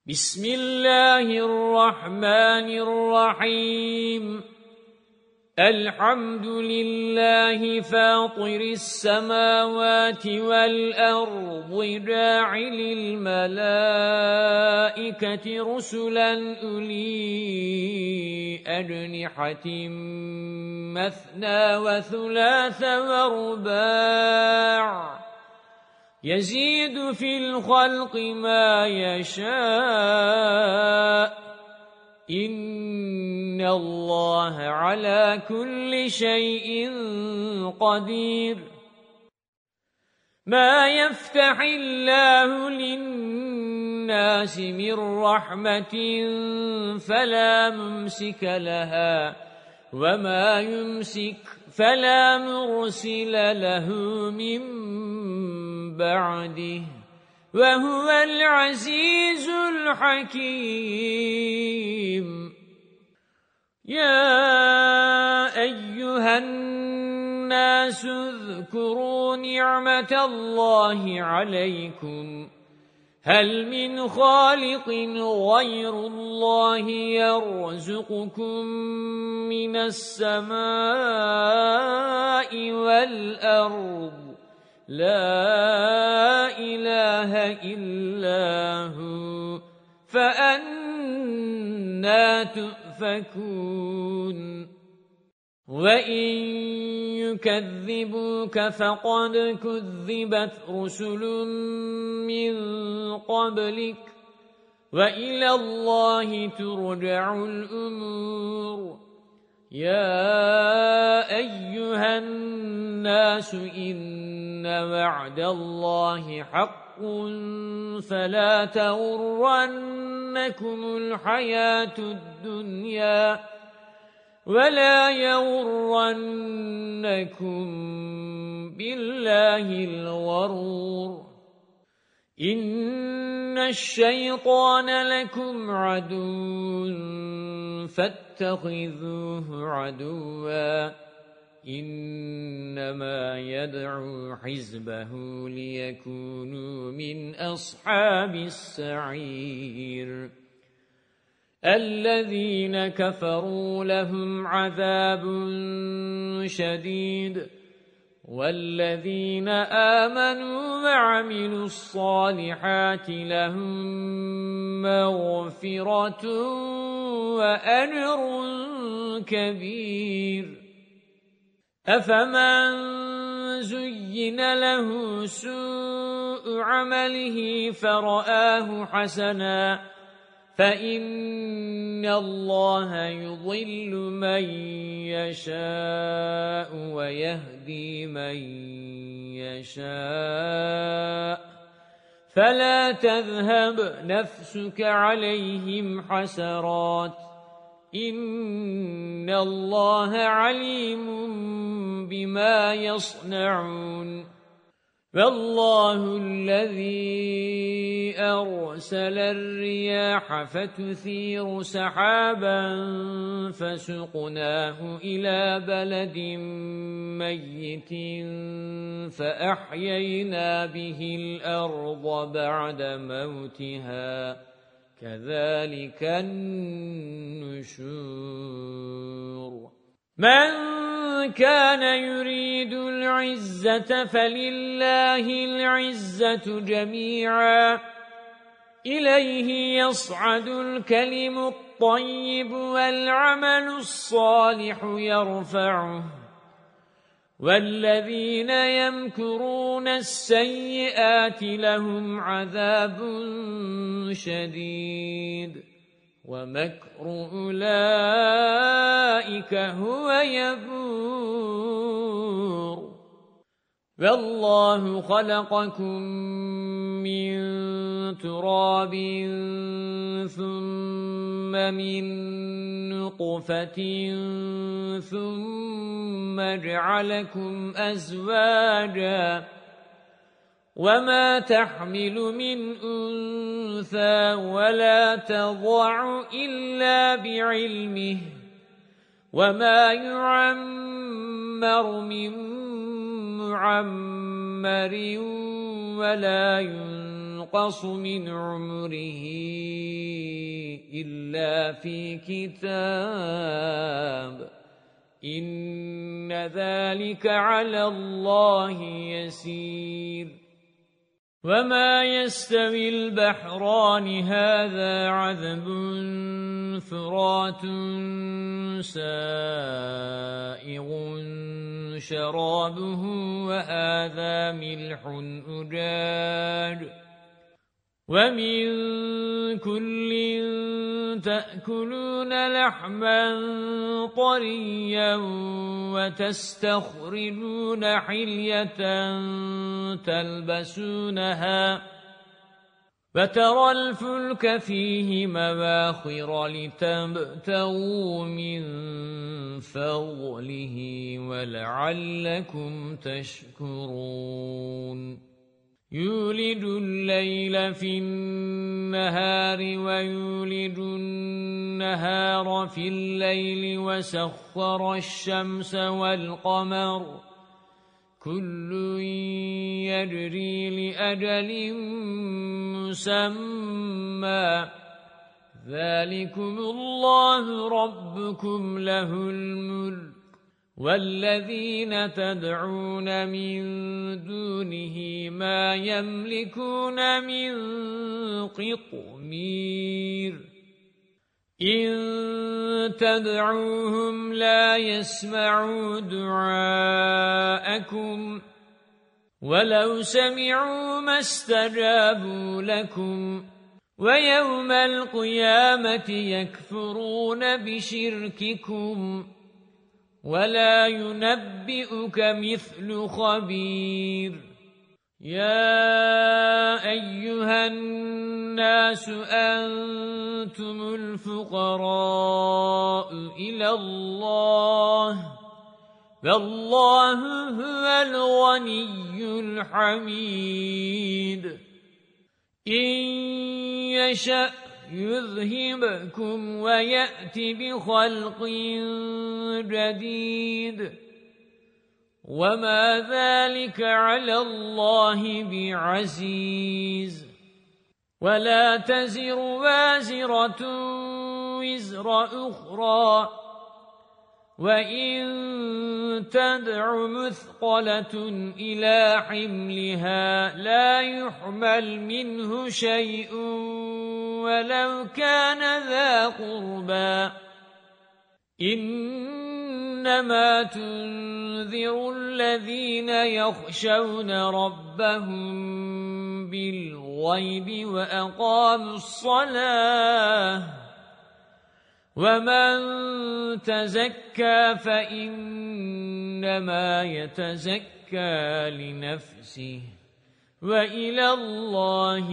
بسم الله الرحمن الرحيم الحمد لله فاطر السماوات والأرض جاعل الملائكة رسلا أولي أجنحة مثنى وثلاث ورباع يزيد في الخلق ما يشاء إن الله على كل شيء قدير ما يفتح الله للناس من رحمة فلا ممسك لها وما يمسك فلا مرسل له من بعده وهو العزيز الحكيم يا أيها الناس اذكروا نعمة الله عليكم هل من خالق غير الله يرزقكم من السماء والأرض لا إله إلا هو فأنى تؤفكون وإن يكذبوك فقد كذبت رسل من قبلك وإلى الله ترجع الأمور يا أيها الناس إن وعد الله حق فلا تغرنكم الحياة الدنيا ولا يغرنكم بالله الغرور إن الشيطان لكم عدو فاتخذوه عدوا إنما يدعو حزبه ليكونوا من أصحاب السعير الذين كفروا لهم عذاب شديد والذين آمنوا وعملوا الصالحات لهم مغفرة وأجر كبير أفمن زين له سوء عمله فرآه حسنا فإن الله يضل من يشاء ويهدي من يشاء فلا تذهب نفسك عليهم حسرات إن الله عليم بما يصنعون والله الذي أرسل الرياح فتثير سحابا فسقناه إلى بلد ميت فأحيينا به الأرض بعد موتها كذلك النشور من كان يريد العزة فلله العزة جميعا إليه يصعد الكلم الطيب والعمل الصالح يرفعه والذين يمكرون السيئات لهم عذاب شديد ومكر أولئك هو يبور والله خلقكم من تراب ثم من نطفة ثم جعلكم أزواجا وما تحمل من أنثى ولا تضع إلا بعلمه وما يعمر من معمر ولا ينقص من عمره إلا في كتاب إن ذلك على الله يسير وما يستوي البحران هذا عذب فرات سائغ شرابه وهذا ملح أجاج ومن كل تأكلون لحما طريا وتستخرجون حلية تلبسونها وترى الفلك فيه مواخر لتبتغوا من فضله ولعلكم تشكرون يولج الليل في النهار ويولج النهار في الليل وسخر الشمس والقمر كل يجري لأجل مسمى ذلكم الله ربكم له الملك والذين تدعون من دونه ما يملكون من قطمير إن تدعوهم لا يسمعوا دعاءكم ولو سمعوا ما استجابوا لكم ويوم القيامة يكفرون بشرككم ولا ينبئك مثل خبير يا أيها الناس أنتم الفقراء إلى الله والله هو الغني الحميد إن يشأ يذهبكم ويأتي بخلق جديد وما ذلك على الله بعزيز ولا تزر وازرة وزر أخرى وإن تدع مثقلة إلى حملها لا يحمل منه شيء ولو كان ذا قربى إنما تنذر الذين يخشون ربهم بالغيب وأقاموا الصلاة ومن تزكى فإنما يتزكى لنفسه وإلى الله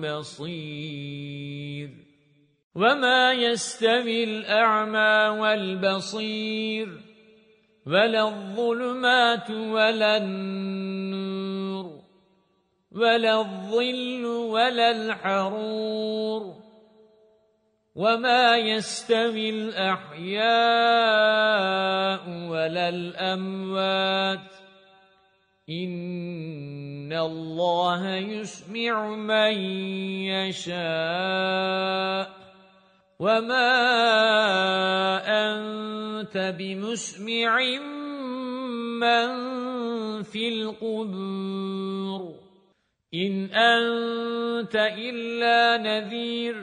المصير وما يستوي الأعمى والبصير ولا الظلمات ولا النور ولا الظل ولا الحرور وما يستوي الأحياء ولا الأموات إن الله يسمع من يشاء وما أنت بمسمع من في القبور إن أنت إلا نذير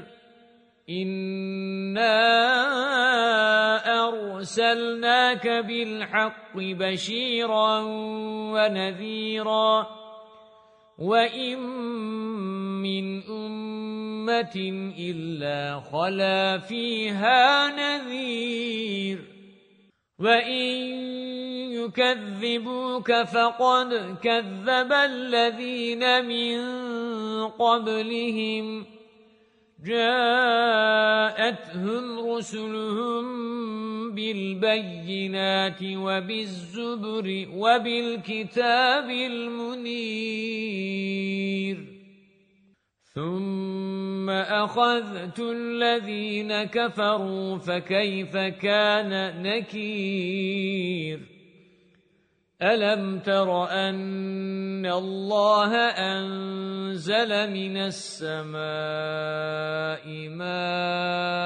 إنا أرسلناك بالحق بشيرا ونذيرا وإن من أمة إلا خلا فيها نذير وإن يكذبوك فقد كذب الذين من قبلهم جاءتهم رسلهم بالبينات وبالزبر وبالكتاب المنير ثم أخذت الذين كفروا فكيف كان نكير ألم تر أن الله أنزل من السماء ماء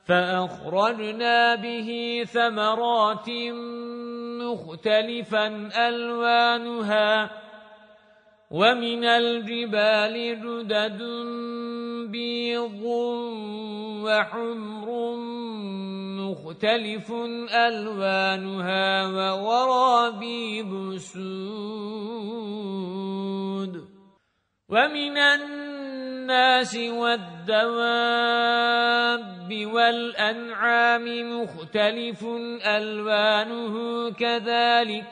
فأخرجنا به ثمرات مختلفا ألوانها ومن الجبال جدد بيض وحمر مختلف ألوانها وغرابيب سود ومن الناس والدواب والأنعام مختلف ألوانه كذلك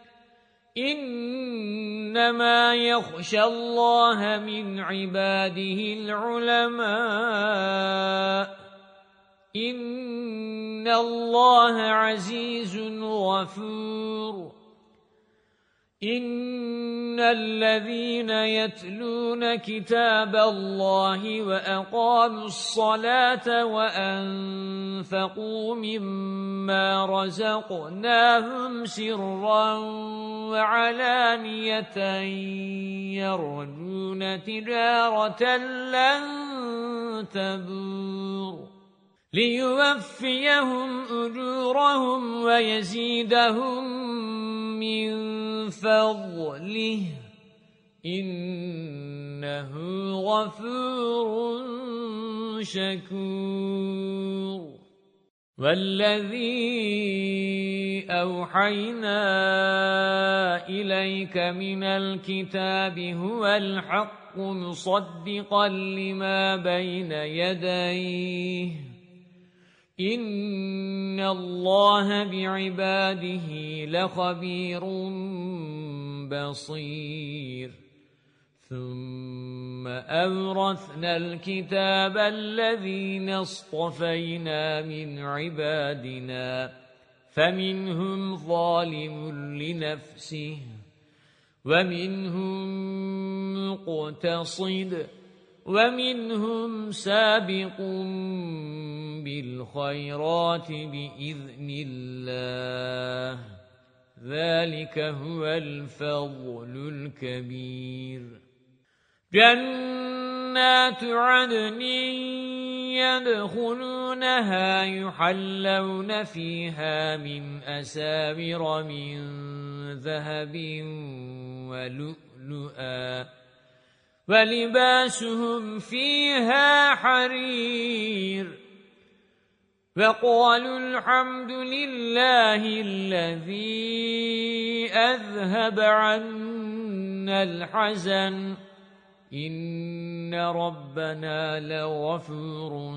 إنما يخشى الله من عباده العلماء إن الله عزيز غفور إن الذين يتلون كتاب الله وأقاموا الصلاة وأنفقوا مما رزقناهم سرا وعلانية يرجون تجارة لن تبور ليوفيهم أجورهم ويزيدهم من فضله إنه غفور شكور والذي أوحينا إليك من الكتاب هو الحق مصدقا لما بين يديه إن الله بعباده لخبير بصير ثم أورثنا الكتاب الذين اصطفينا من عبادنا فمنهم ظالم لنفسه ومنهم مقتصد ومنهم سابق بالخيرات بإذن الله ذلك هو الفضل الكبير جنات عدن يدخلونها يحلون فيها من أساور من ذهب ولؤلؤا ولباسهم فيها حرير وقالوا الحمد لله الذي أذهب عنا الحزن إن ربنا لغفور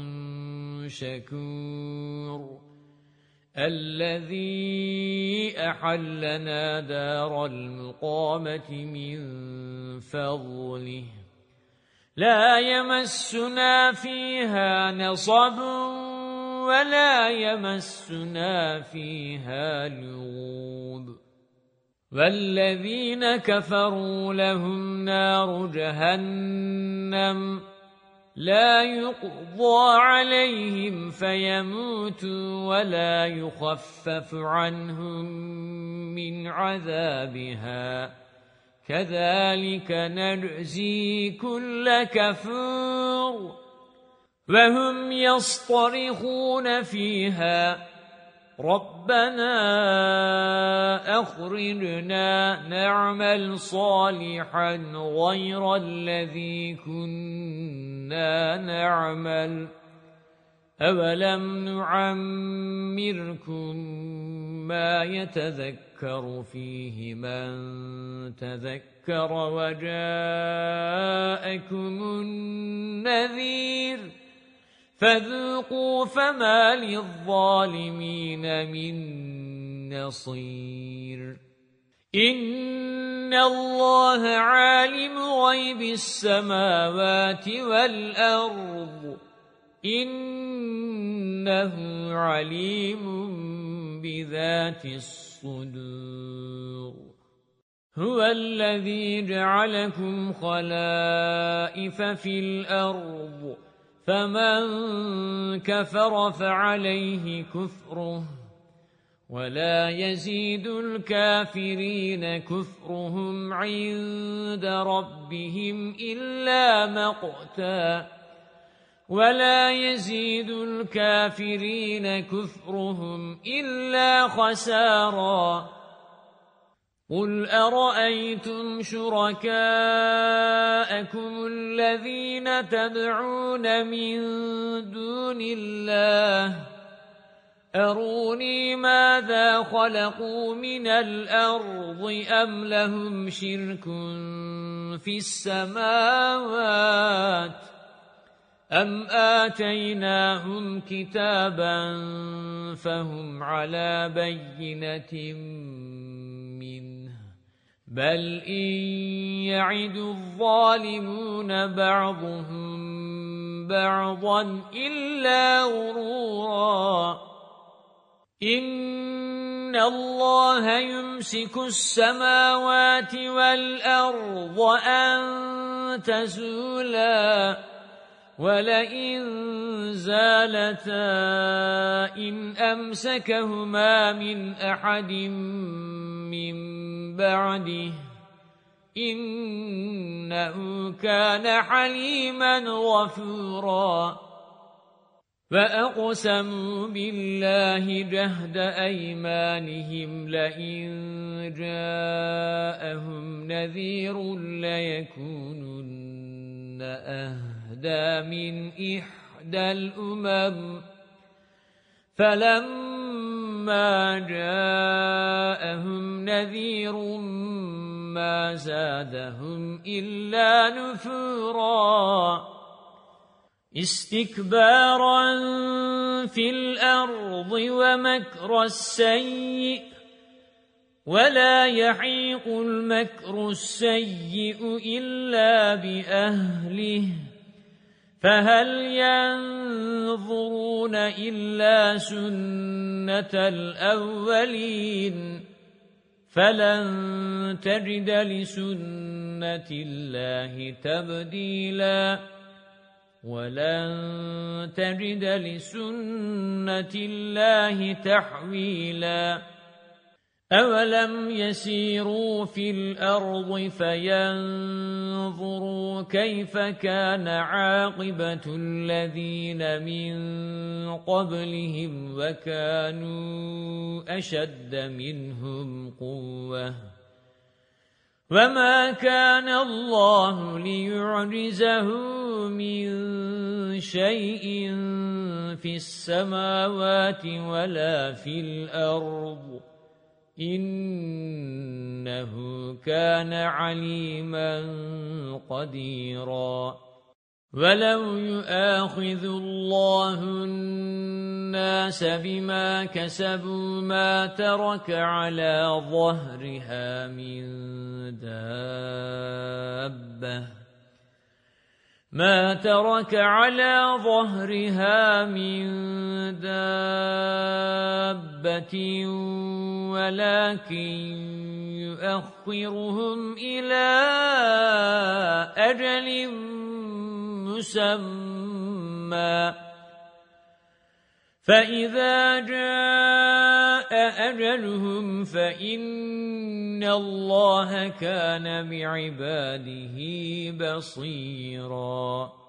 شكور الذي أحلنا دار المقامة من فضله لا يمسنا فيها نصب ولا يمسنا فيها لغوب والذين كفروا لهم نار جهنم لا يقضى عليهم فيموتوا ولا يخفف عنهم من عذابها كذلك نجزي كل كفور وهم يصطرخون فيها ربنا أخرجنا نعمل صالحا غير الذي كنا نعمل أولم نعمركم ما يتذكر فيه من تذكر وجاءكم النذير فذوقوا فما للظالمين من نصير إن الله عالم غيب السماوات والأرض إنه عليم بذات الصدور هو الذي جعلكم خلائف في الأرض فمن كفر فعليه كفره ولا يزيد الكافرين كفرهم عند ربهم إلا مقتا ولا يزيد الكافرين كفرهم إلا خسارا قل أرأيتم شركاءكم الذين تدعون من دون الله أروني ماذا خلقوا من الأرض أم لهم شرك في السماوات أم آتيناهم كتابا فهم على بينة منه بل إن يعد الظالمون بعضهم بعضا إلا غرورا إن الله يمسك السماوات والأرض أن تزولا ولئن زالتا إن أمسكهما من أحد من بعده إنه كان حليما غفورا فأقسموا بالله جهد أيمانهم لئن جاءهم نذير ليكونن أهدى من إحدى الأمم فلما جاءهم نذير ما زادهم إلا نفورا استكبارا في الأرض ومكر السيء ولا يحيق المكر السيء إلا بأهله فهل ينظرون إلا سنة الأولين فلن تجد لسنة الله تبديلا ولن تجد لسنة الله تحويلا أولم يسيروا في الأرض فينظروا كيف كان عاقبة الذين من قبلهم وكانوا أشد منهم قوة وما كان الله ليعجزه من شيء في السماوات ولا في الأرض إنه كان عليما قديرا ولو يؤاخذ الله الناس بما كسبوا ما ترك على ظهرها من دابة ما ترك على ظهرها من دابة ولكن يؤخرهم إلى أجل مسمى فإذا جاء أجلهم فإن الله كان بعباده بصيراً